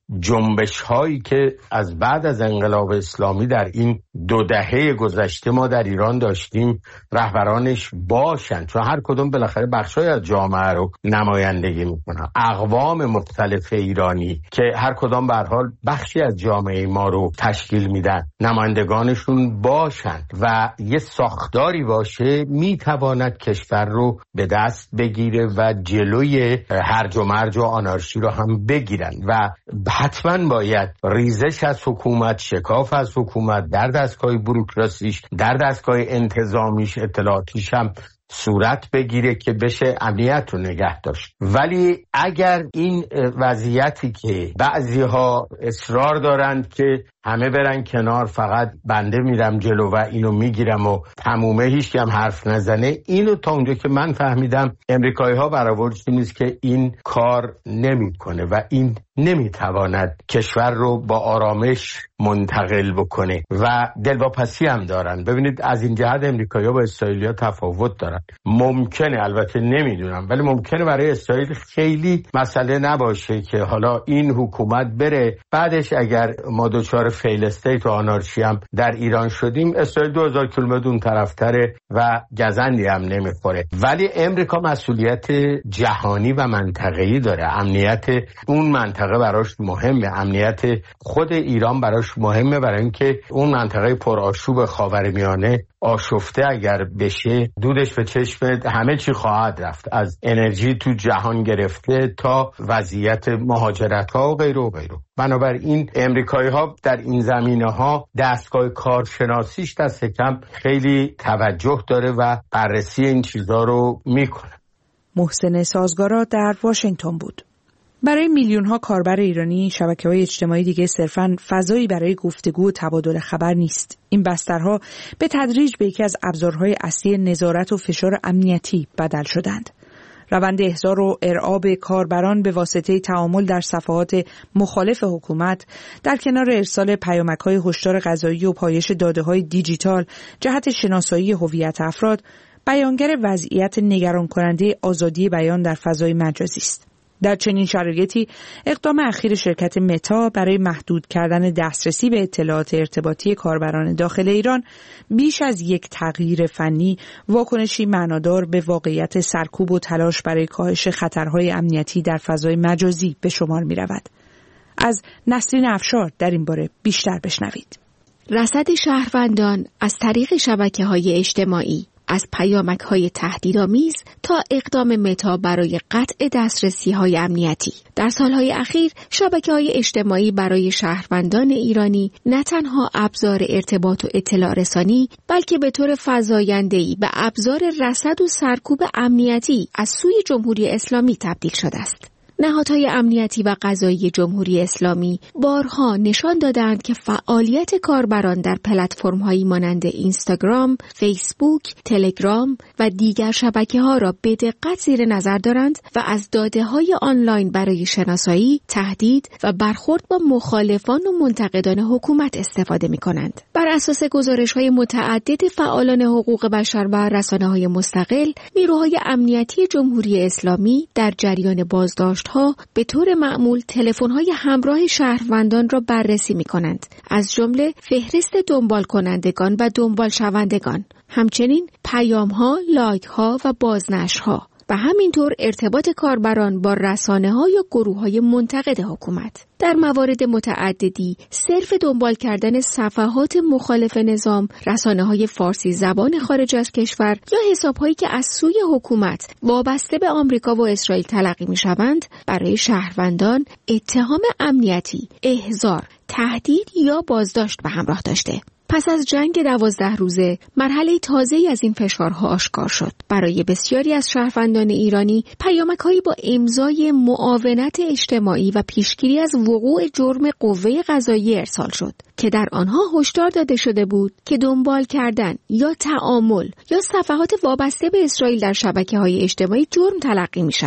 جنبش هایی که از بعد از انقلاب اسلامی در این 2 دهه گذشته ما در ایران داشتیم رهبرانش باشن، چون هر کدوم بالاخره بخشای از جامعه رو نمایندگی میکنن. اقوام مختلف ایرانی که هر کدام به هر حال بخشی از جامعه ما رو تشکیل میدن، نمایندگانشون باشن و یه ساختاری باشه، میتواند کشور رو به دست بگیره و جلوی هرج و مرج و آنارشی رو هم بگیرن. و حتما باید ریزش از حکومت، شکاف از حکومت در دستگاه بوروکراسیش، در دستگاه انتظامیش، اطلاعاتیش هم صورت بگیره که بشه امنیت رو نگه داشت. ولی اگر این وضعیتی که بعضی‌ها اصرار دارند که همه برن کنار، فقط بنده میرم جلو و اینو میگیرم و تمومه، هیچ کم حرف نزنه، اینو تا اونجا که من فهمیدم امریکایی‌ها برآوردش نیست که این کار نمیکنه و این نمیتواند کشور رو با آرامش منتقل بکنه و دلواپسی هم دارن. ببینید از این جهت امریکایی‌ها با اسرائیلی‌ها تفاوت دارن. ممکنه، البته نمیدونم، ولی ممکنه برای اسرائیل خیلی مسئله نباشه که حالا این حکومت بره، بعدش اگر ما دچار فیل استیت و آنارشی هم در ایران شدیم، اسرائیل 2000 کیلومتر اون طرفتره و گزندی هم نمیخوره. ولی امریکا مسئولیت جهانی و منطقه‌ای داره. امنیت اون منطقه براش مهمه، امنیت خود ایران براش مهمه، برای اینکه اون منطقه پرآشوب خاورمیانه آشفته اگر بشه، دودش به چشم همه چی خواهد رفت، از انرژی تو جهان گرفته تا وضعیت مهاجرت‌ها و غیره و غیره. بنابراین امریکایی‌ها در این زمینه‌ها دستگاه کارشناسیش دست کم خیلی توجه داره و بررسی این چیزا رو میکنه. محسن سازگارا در واشنگتن بود. برای میلیون‌ها کاربر ایرانی شبکه‌های اجتماعی دیگه صرفاً فضایی برای گفتگو و تبادل خبر نیست. این بسترها به تدریج به یکی از ابزارهای اصلی نظارت و فشار امنیتی بدل شدند. روند احضار و ارعاب کاربران به واسطه تعامل در صفحات مخالف حکومت در کنار ارسال پیامک‌های هشدار قضایی و پایش داده‌های دیجیتال جهت شناسایی هویت افراد بیانگر وضعیت نگران کننده آزادی بیان در فضای مجازی است. در چنین شرایطی اقدام اخیر شرکت متا برای محدود کردن دسترسی به اطلاعات ارتباطی کاربران داخل ایران بیش از یک تغییر فنی واکنشی معنادار به واقعیت سرکوب و تلاش برای کاهش خطرهای امنیتی در فضای مجازی به شمار می رود. از نسرین افشار در این باره بیشتر بشنوید. رصد شهروندان از طریق شبکه‌های اجتماعی، از پیامک‌های تهدیدآمیز تا اقدام متا برای قطع دسترسی‌های امنیتی. در سالهای اخیر شبکه‌های اجتماعی برای شهروندان ایرانی نه تنها ابزار ارتباط و اطلاع رسانی، بلکه به طور فزاینده‌ای به ابزار رصد و سرکوب امنیتی از سوی جمهوری اسلامی تبدیل شده است. نهادهای امنیتی و قضایی جمهوری اسلامی بارها نشان دادند که فعالیت کاربران در پلتفرم‌هایی مانند اینستاگرام، فیسبوک، تلگرام و دیگر شبکه‌ها را به دقت زیر نظر دارند و از داده‌های آنلاین برای شناسایی، تهدید و برخورد با مخالفان و منتقدان حکومت استفاده می‌کنند. بر اساس گزارش‌های متعدد فعالان حقوق بشر و رسانه‌های مستقل، نیروهای امنیتی جمهوری اسلامی در جریان بازداشت به طور معمول تلفن‌های همراه شهروندان را بررسی می‌کنند، از جمله فهرست دنبال کنندگان و دنبال شوندگان، همچنین پیام‌ها، لایک‌ها و بازنشرها و همینطور ارتباط کاربران با رسانه‌ها یا گروه‌های منتقد حکومت. در موارد متعددی صرف دنبال کردن صفحات مخالف نظام، رسانه‌های فارسی زبان خارج از کشور یا حساب‌هایی که از سوی حکومت وابسته به آمریکا و اسرائیل تلقی می‌شوند، برای شهروندان اتهام امنیتی، احضار، تهدید یا بازداشت به همراه داشته. پس از جنگ 12 روزه مرحله تازه‌ای از این فشارها آشکار شد. برای بسیاری از شهروندان ایرانی پیامک‌هایی با امضای معاونت اجتماعی و پیشگیری از وقوع جرم قوه قضاییه ارسال شد که در آنها هشدار داده شده بود که دنبال کردن یا تعامل یا صفحات وابسته به اسرائیل در شبکه‌های اجتماعی جرم تلقی می‌شود.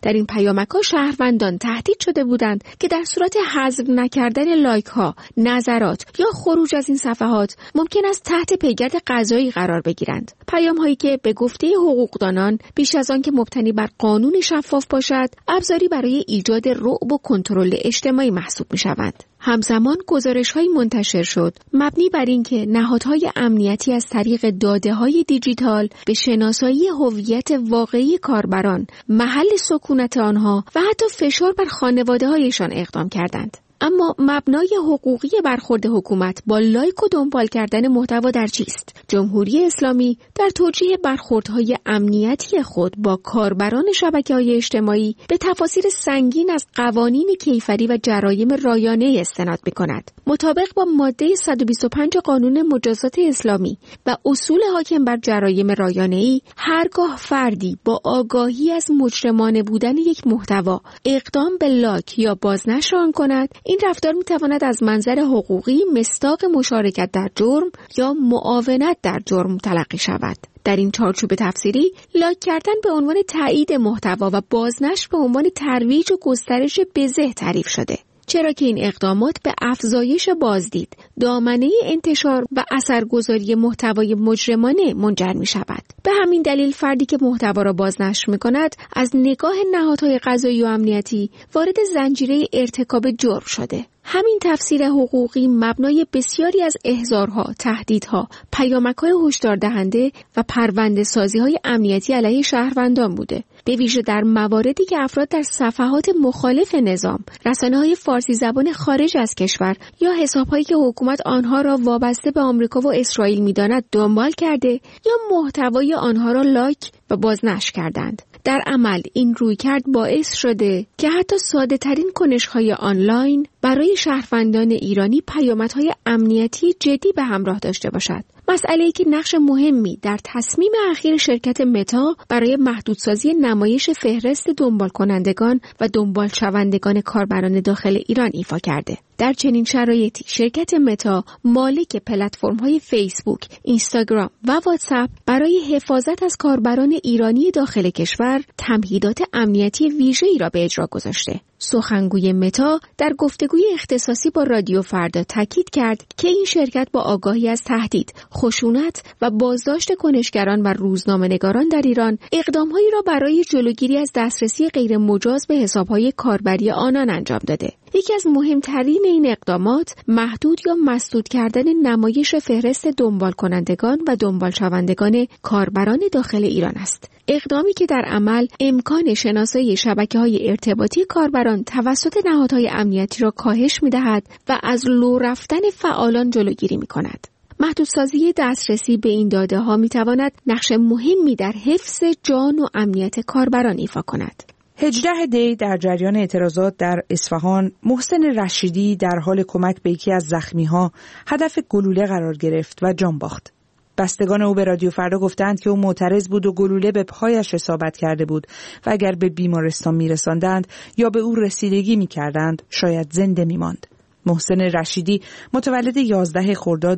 در این پیامک‌ها شهروندان تهدید شده بودند که در صورت حذف نکردن لایک‌ها، نظرات یا خروج از این صفحات ممکن است تحت پیگرد قضایی قرار بگیرند. پیام‌هایی که به گفته حقوقدانان بیش از آن که مبتنی بر قانون شفاف باشد، ابزاری برای ایجاد رعب و کنترل اجتماعی محسوب می‌شوند. همزمان گزارش‌هایی منتشر شد مبنی بر اینکه نهادهای امنیتی از طریق داده‌های دیجیتال به شناسایی هویت واقعی کاربران، محل سکونت آنها و حتی فشار بر خانواده‌هایشان اقدام کردند. اما مبنای حقوقی برخورد حکومت با لایک و دنبال کردن محتوا در چیست؟ جمهوری اسلامی در توجیه برخوردهای امنیتی خود با کاربران شبکه‌های اجتماعی به تفاسیر سنگین از قوانین کیفری و جرایم رایانه استناد می‌کند. مطابق با ماده 125 قانون مجازات اسلامی و اصول حاکم بر جرایم رایانه‌ای، هرگاه فردی با آگاهی از مجرمانه بودن یک محتوا اقدام به لایک یا بازنشر آن کند، این رفتار می‌تواند از منظر حقوقی مصداق مشارکت در جرم یا معاونت در جرم تلقی شود. در این چارچوب تفسیری، لایک کردن به عنوان تایید محتوا و بازنشر به عنوان ترویج و گسترش بزه تعریف شده. چرا که این اقدامات به افزایش بازدید، دامنه انتشار و اثرگذاری محتوای مجرمانه منجر می شود. به همین دلیل فردی که محتوا را بازنشر می کند از نگاه نهادهای قضایی و امنیتی وارد زنجیره ارتکاب جرم شده. همین تفسیر حقوقی مبنای بسیاری از احضارها، تهدیدها، پیامک‌های هشدار دهنده و پرونده‌سازی‌های امنیتی علیه شهروندان بوده. به ویژه در مواردی که افراد در صفحات مخالف نظام، رسانه‌های فارسی زبان خارج از کشور یا حساب‌هایی که حکومت آنها را وابسته به آمریکا و اسرائیل می‌داند دنبال کرده یا محتوای آنها را لایک و بازنشر کردند. در عمل این رویکرد باعث شده که حتی ساده ترین کنش‌های آنلاین برای شهروندان ایرانی پیامدهای امنیتی جدی به همراه داشته باشد. مسئله‌ای که نقش مهمی در تصمیم اخیر شرکت متا برای محدودسازی نمایش فهرست دنبال کنندگان و دنبال شوندگان کاربران داخل ایران ایفا کرده. در چنین شرایطی شرکت متا مالک پلتفرم‌های فیسبوک، اینستاگرام و واتساپ برای حفاظت از کاربران ایرانی داخل کشور تمهیدات امنیتی ویژه‌ای را به اجرا گذاشته. سخنگوی متا در گفتگوی اختصاصی با رادیو فردا تاکید کرد که این شرکت با آگاهی از تهدید، خشونت و بازداشت کنشگران و روزنامه‌نگاران در ایران اقدام‌هایی را برای جلوگیری از دسترسی غیر مجاز به حساب‌های کاربری آنان انجام داده. یکی از مهمترین این اقدامات محدود یا مسدود کردن نمایش فهرست دنبال کنندگان و دنبال شوندگان کاربران داخل ایران است. اقدامی که در عمل امکان شناسایی شبکه‌های ارتباطی کاربران توسط نهادهای امنیتی را کاهش می‌دهد و از لو رفتن فعالان جلوگیری می‌کند. محدودسازی دسترسی به این داده‌ها می‌تواند نقش مهمی در حفظ جان و امنیت کاربران ایفا کند. 18 دی در جریان اعتراضات در اصفهان، محسن رشیدی در حال کمک به یکی از زخمی‌ها هدف گلوله قرار گرفت و جان باخت. بستگان او به رادیو فردا گفتند که او معترض بود و گلوله به پایش اصابت کرده بود و اگر به بیمارستان می‌رساندند یا به او رسیدگی می‌کردند شاید زنده می‌ماند. محسن رشیدی متولد 11 خرداد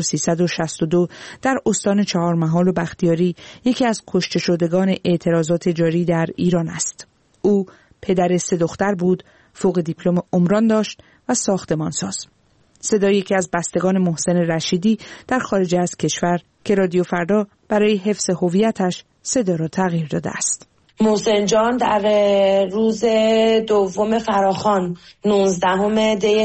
1362 در استان چهارمحال و بختیاری یکی از کشته شدگان اعتراضات جاری در ایران است. او پدر 3 دختر بود، فوق دیپلم عمران داشت و ساختمانساز. صدای یکی از بستگان محسن رشیدی در خارج از کشور که رادیو فردا برای حفظ هویتش صدا را تغییر داده است. محسن جان در روز دوم فراخوان 19 دی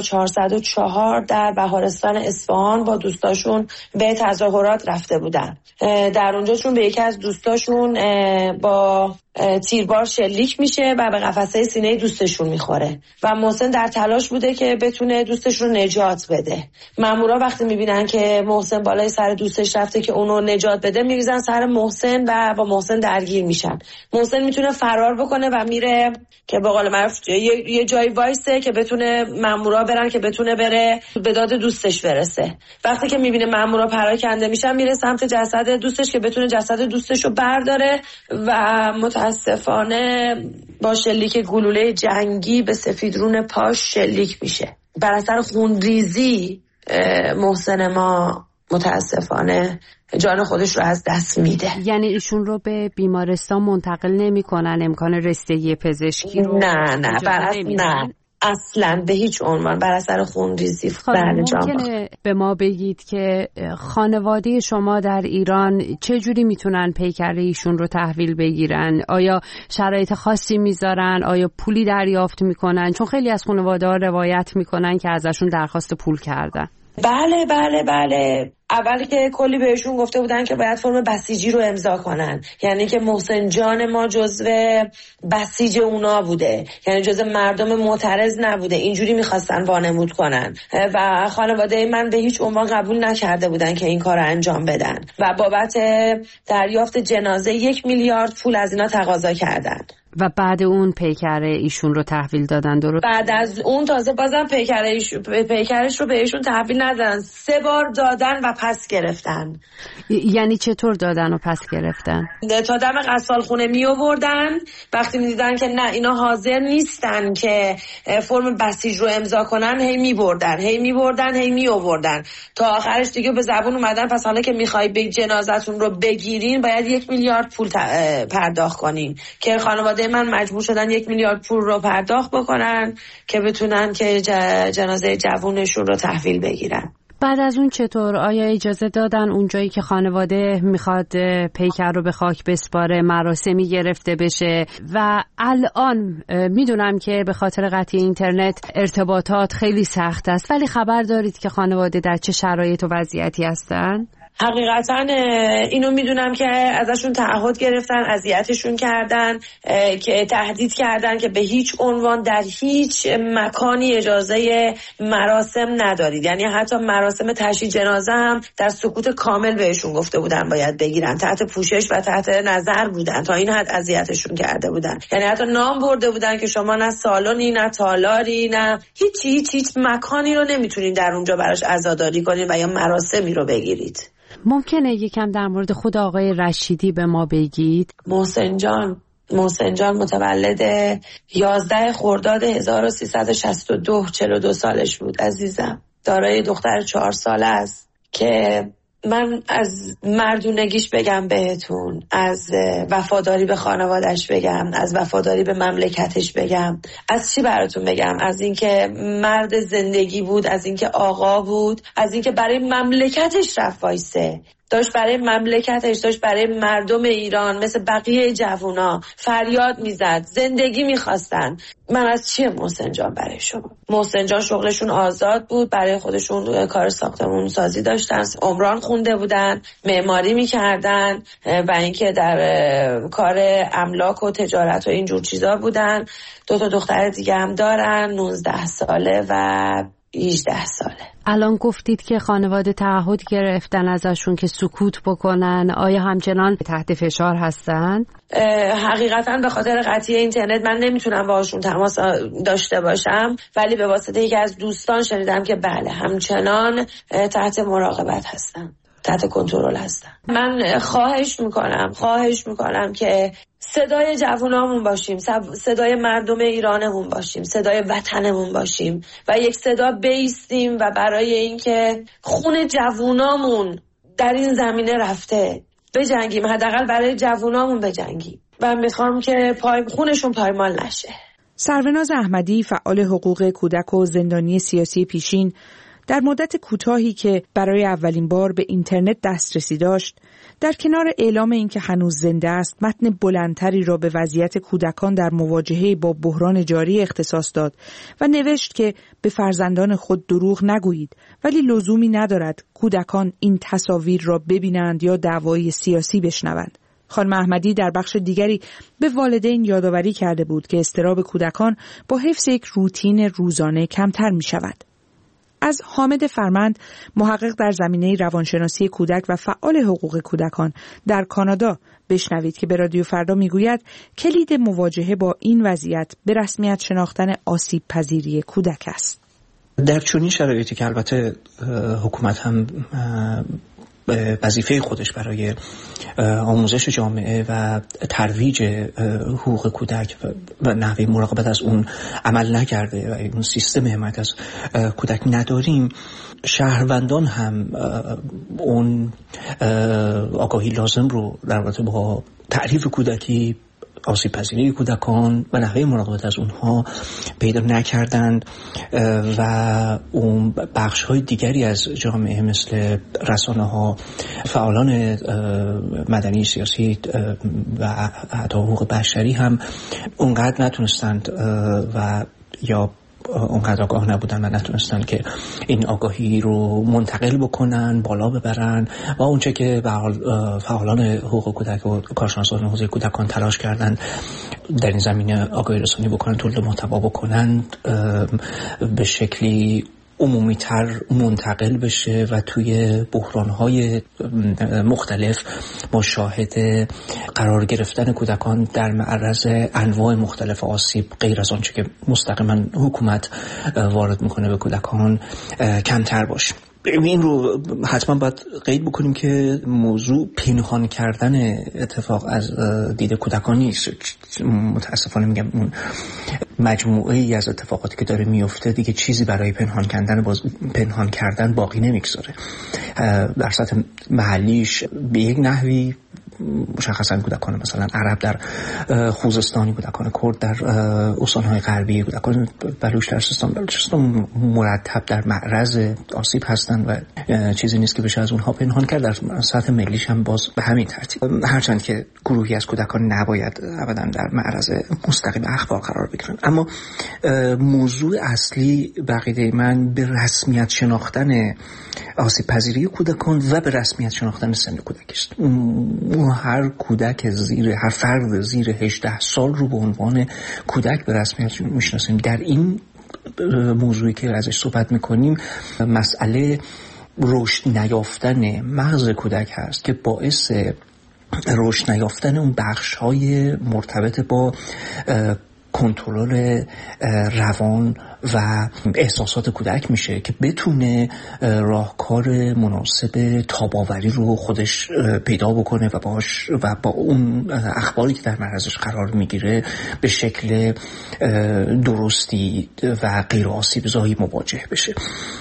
1404 در بهارستان اصفهان با دوستاشون به تظاهرات رفته بودن. در اونجا چون به یکی از دوستاشون با تیربار شلیک میشه و به قفسه سینه دوستشون میخوره و محسن در تلاش بوده که بتونه دوستش رو نجات بده. مامورا وقتی میبینن که محسن بالای سر دوستش رفته که اونو نجات بده میریزن سر محسن و با محسن درگیر میشن. محسن میتونه فرار بکنه و میره که به قول معروف یه جایی وایسه که بتونه مامورا برن که بتونه بره به داد دوستش برسه. وقتی که میبینه مامورا پراکنده میشن میره سمت جسد دوستش که بتونه جسد دوستش رو برداره و متاسفانه با شلیک گلوله جنگی به سفیدرون پاش شلیک میشه. بر اثر خونریزی محسن ما متاسفانه جان خودش رو از دست میده. یعنی ایشون رو به بیمارستان منتقل نمی‌کنن، امکان رسیدگی پزشکی رو نه اصلا به هیچ عنوان بر اثر خونریزی. ممکنه به ما بگید که خانواده شما در ایران چه جوری میتونن پیکر ایشون رو تحویل بگیرن؟ آیا شرایط خاصی میذارن؟ آیا پولی دریافت میکنن؟ چون خیلی از خانواده‌ها روایت میکنن که ازشون درخواست پول کردن. بله. اولی که کلی بهشون گفته بودن که باید فرم بسیجی رو امضا کنن، یعنی که محسن جان ما جزو بسیج اونا بوده، یعنی جزو مردم معترض نبوده. اینجوری میخواستن وانمود کنن و خانواده من به هیچ عنوان قبول نکرده بودن که این کار رو انجام بدن و بابت دریافت جنازه 1 میلیارد پول از اینا تقاضا کردن. و بعد اون پیکر ایشون رو تحویل دادن. درست؟ بعد از اون تازه بازم پیکرش رو بهشون تحویل ندادن، 3 بار دادن و پس گرفتن. یعنی چطور دادن و پس گرفتن؟ تا دم قصال خونه می آوردن، وقتی می دیدن که نه اینا حاضر نیستن که فرم بسیج رو امضا کنن، هی می آوردن تا آخرش دیگه به زبون اومدن پس حالا که میخوای به جنازتون رو بگیرین باید 1 میلیارد پول پرداخت کنین، که خانواده من مجبور شدن 1 میلیارد پول رو پرداخت بکنن که بتونن که جنازه جوونشون رو تحویل بگیرن. بعد از اون چطور؟ آیا اجازه دادن اونجایی که خانواده میخواد پیکر رو به خاک بسپاره مراسمی گرفته بشه؟ و الان میدونم که به خاطر قطعی اینترنت ارتباطات خیلی سخت است، ولی خبر دارید که خانواده در چه شرایط و وضعیتی هستن؟ حقیقتا اینو میدونم که ازشون تعهد گرفتن، اذیتشون کردن، که تهدید کردن که به هیچ عنوان در هیچ مکانی اجازه مراسم ندارید، یعنی حتی مراسم تشییع جنازه هم در سکوت کامل بهشون گفته بودن باید بگیرن، تحت پوشش و تحت نظر بودن، تا این حد اذیتشون کرده بودن. یعنی حتی نام برده بودن که شما نه سالنی نه تالاری نه هیچ مکانی رو نمیتونید در اونجا براش عزاداری کنید و یا مراسمی رو بگیرید. ممکنه یکم در مورد خود آقای رشیدی به ما بگید؟ محسن جان متولد 11 خرداد 1362 42 سالش بود عزیزم. دارای دختر 4 ساله است که من از مردونگیش بگم بهتون، از وفاداری به خانوادش بگم، از وفاداری به مملکتش بگم، از چی براتون بگم؟ از اینکه مرد زندگی بود، از اینکه آقا بود، از اینکه برای مملکتش رفت وایسه، داشت برای مملکتش، داشت برای مردم ایران مثل بقیه جوونا فریاد میزد، زندگی میخواستن. من از چیه محسن جان برای شما؟ محسن جان شغلشون آزاد بود، برای خودشون کار ساختمون سازی داشتن، عمران خونده بودن، معماری میکردن و اینکه در کار املاک و تجارت و اینجور چیزا بودن. 2 دختر دیگه هم دارن، 19 ساله و 18 ساله. الان گفتید که خانواده تعهد گرفتن ازشون که سکوت بکنن، آیا همچنان تحت فشار هستن؟ حقیقتا به خاطر قطعی اینترنت من نمیتونم باهاشون تماس داشته باشم، ولی به واسطه یکی از دوستان شنیدم که بله همچنان تحت مراقبت هستن، تحت کنترل هستن. من خواهش میکنم که صدای جوانامون باشیم، صدای مردم ایرانمون باشیم، صدای وطنمون باشیم و یک صدا بایستیم و برای اینکه خون جوانامون در این زمینه رفته بجنگیم، حداقل برای جوانامون بجنگیم و میخوام که خونشون پایمال نشه. سروناز احمدی، فعال حقوق کودک و زندانی سیاسی پیشین، در مدت کوتاهی که برای اولین بار به اینترنت دسترسی داشت، در کنار اعلام اینکه هنوز زنده است، متن بلندتری را به وضعیت کودکان در مواجهه با بحران جاری اختصاص داد و نوشت که به فرزندان خود دروغ نگویید، ولی لزومی ندارد کودکان این تصاویر را ببینند یا دعوای سیاسی بشنوند. خانم احمدی در بخش دیگری به والدین یادآوری کرده بود که اضطراب کودکان با حفظ یک روتین روزانه کمتر می شود. از حامد فرمند، محقق در زمینه روانشناسی کودک و فعال حقوق کودکان در کانادا، بشنوید که به رادیو فردا میگوید کلید مواجهه با این وضعیت به رسمیت شناختن آسیب پذیری کودک است. در چنین شرایطی که البته حکومت هم وظیفه خودش برای آموزش جامعه و ترویج حقوق کودک و نحوه مراقبت از اون عمل نکرده و اون سیستم حمایت از کودک نداریم، شهروندان هم اون آگاهی لازم رو در رابطه با تعریف کودکی، آسیب پذیری کودکان و نحوه مراقبت از اونها پیدا نکردند و اون بخش های دیگری از جامعه مثل رسانه ها، فعالان مدنی، سیاسی و حتی حقوق بشری هم اونقدر نتونستند و یا اونقدر آگاه نبودن و نتونستن که این آگاهی رو منتقل بکنن، بالا ببرن و اونچه که فعالان حقوق کودک و کارشناسان حوزه کودکان تلاش کردن در این زمینه آگاهی رسانی بکنن، تولید محتوا بکنن، به شکلی عمومی‌تر منتقل بشه و توی بحران‌های مختلف ما شاهد قرار گرفتن کودکان در معرض انواع مختلف آسیب غیر از آنچه که مستقیما حکومت وارد میکنه به کودکان کمتر باشه. این رو حتما باید قید بکنیم که موضوع پنهان کردن اتفاق از دید کودکان نیست. متاسفانه میگم اون مجموعه ای از اتفاقاتی که داره میفته دیگه چیزی برای پنهان کردن باقی نمیگذاره. در سطح محلیش به یک نحوی مشخصا کودکان مثلا عرب در خوزستانی، کودکان کرد در استان‌های غربی، کودکان بلوچ در سیستان مرتب در معرض آسیب هستند و چیزی نیست که بشه از اونها پنهان کرد. در سطح ملیش هم باز به همین ترتیب، هرچند که گروهی از کودکان نباید ابدا در معرض مستقیم اخبار قرار بگیرن. اما موضوع اصلی بقیده من به رسمیت شناختن آسیب پذیری کودکان و به رسمیت شناختن سن کودکی است. هر کودک هر فرد زیر 18 سال رو به عنوان کودک به رسمیت میشناسیم. در این موضوعی که ازش صحبت میکنیم مسئله رشد نیافتن مغز کودک هست که باعث رشد نیافتن اون بخش‌های مرتبط با کنترل روان و احساسات کودک میشه که بتونه راهکار مناسب تاب‌آوری رو خودش پیدا بکنه و با اون اخباری که در معرضش قرار میگیره به شکل درستی و غیر آسیب زایی مواجه بشه.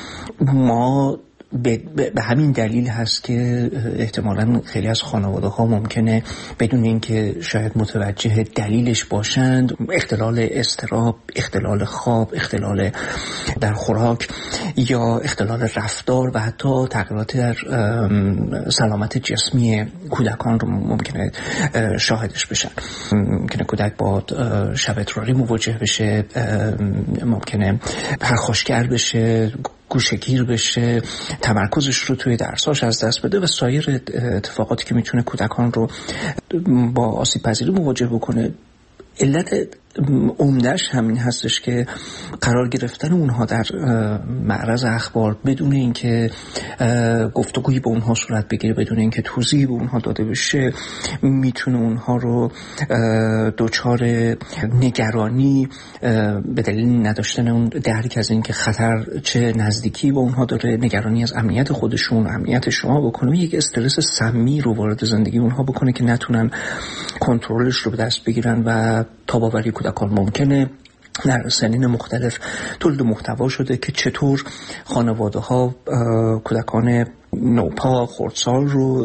ما به همین دلیل هست که احتمالاً خیلی از خانواده ها ممکنه بدون اینکه شاید متوجه دلیلش باشند، اختلال اضطراب، اختلال خواب، اختلال در خوراک یا اختلال رفتار و حتی تغییرات در سلامت جسمی کودکان رو ممکنه شاهدش بشن. ممکنه کودک با شب اضطراری مواجه بشه، ممکنه پرخاشگر بشه، گوشه‌گیر بشه، تمرکزش رو توی درساش از دست بده و سایر اتفاقاتی که میتونه کودکان رو با آسیب پذیری مواجه بکنه. علت عمده‌اش همین هستش که قرار گرفتن اونها در معرض اخبار بدون اینکه گفتگویی با اونها صورت بگیره، بدون اینکه توضیحی به اونها داده بشه، میتونه اونها رو دچار نگرانی به دلیل نداشتن اون درک از اینکه خطر چه نزدیکی با اونها داره، نگرانی از امنیت خودشون، امنیت شما بکنه، یک استرس سمی رو وارد زندگی اونها بکنه که نتونن کنترلش رو به دست بگیرن و تاب‌آوری کودکان ممکنه. در سنین مختلف تولید محتوا شده که چطور خانواده ها کودکان نوپا، خردسال رو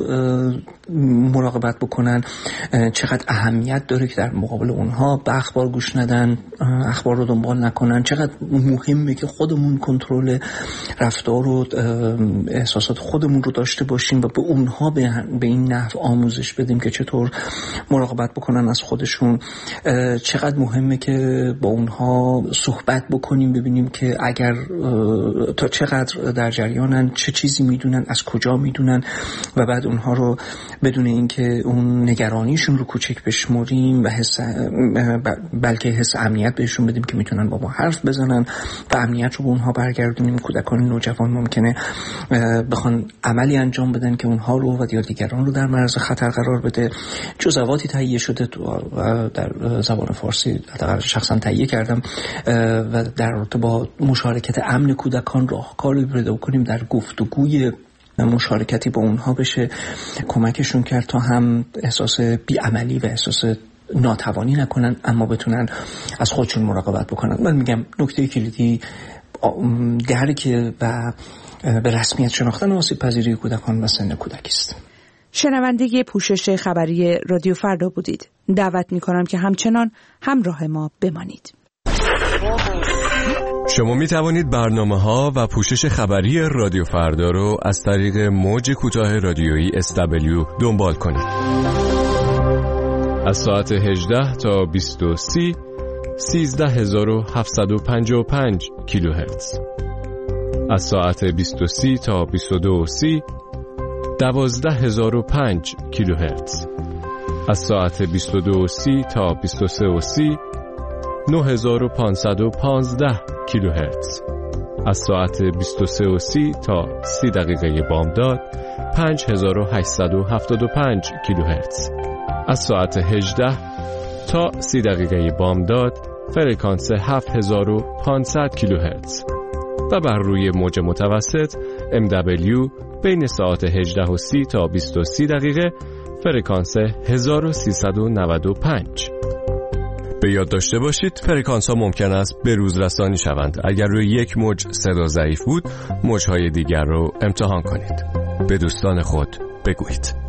مراقبت بکنن، چقدر اهمیت داره که در مقابل اونها به اخبار گوش ندن، اخبار رو دنبال نکنن، چقدر مهمه که خودمون کنترل رفتار و احساسات خودمون رو داشته باشیم و به اونها به این نحو آموزش بدیم که چطور مراقبت بکنن از خودشون. چقدر مهمه که با اونها صحبت بکنیم، ببینیم که اگر تا چقدر در جریانن، چه چیزی میدونن، از کجا میدونن و بعد اونها رو بدون اینکه اون نگرانیشون رو کوچک بشمریم و بلکه حس امنیت بهشون بدیم که میتونن با ما حرف بزنن و امنیت رو به اونها برگردونیم. کودکان نوجوان ممکنه بخوان عملی انجام بدن که اونها رو و دیگران رو در معرض خطر قرار بده. جزئیاتی تهیه شده در زبان فارسی شخصا تهیه کردم و در رابطه با مشارکت امن کودکان راهکاری پیدا کنیم در گفتگوی مشارکتی با اونها بشه کمکشون کرد تا هم احساس بیعملی و احساس ناتوانی نکنن، اما بتونن از خودشون مراقبت بکنن. من میگم نکته کلیدی درک و به رسمیت شناختن آسیب پذیری کودکان و سن کودکی است. شنونده پوشش خبری رادیو فردا بودید. دعوت میکنم که همچنان همراه ما بمانید. شما می توانید برنامه‌ها و پوشش خبری رادیو فردا رو از طریق موج کوتاه رادیویی SW دنبال کنید. از ساعت 18 تا 20:30 13755 کیلوهرتز. از ساعت 20:30 تا 22:30 12005 کیلوهرتز. از ساعت 22:30 تا 23:30 9515 کیلوهرتز. از ساعت 23:30 تا 30 دقیقه بامداد 5875 کیلوهرتز. از ساعت 18 تا 30 دقیقه بامداد فرکانس 7500 کیلوهرتز و بر روی موج متوسط MW بین ساعت 18:30 تا 20:30 دقیقه فرکانس 1395. به یاد داشته باشید فرکانس ها ممکن است به روز رسانی شوند. اگر روی یک موج صدا ضعیف بود، موج‌های دیگر رو امتحان کنید. به دوستان خود بگویید.